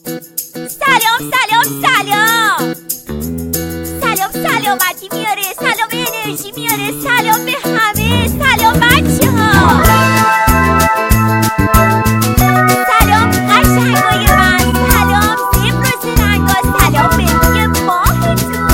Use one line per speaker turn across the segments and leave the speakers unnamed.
سلام سلام سلام. سلام سلامتی میاره، سلام انرژی میاره، سلام به همه، سلام بچه ها، سلام قشنگای من، سلام زیبر و زرنگا، سلام به روی ماهتون.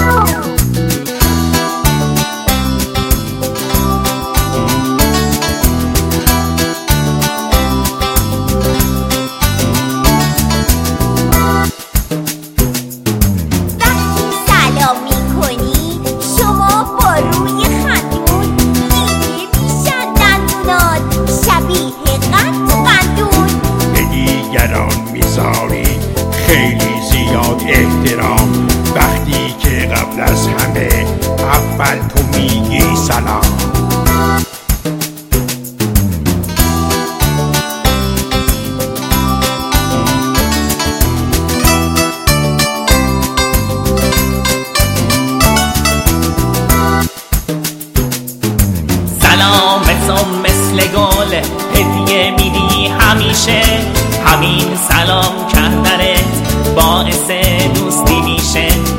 خیلی زیاد احترام وقتی که قبل از همه اول تو میگی سلام.
سلامتون مثل گل هدیه میدی همیشه، همین سلام کردنت باعث دوستی میشه.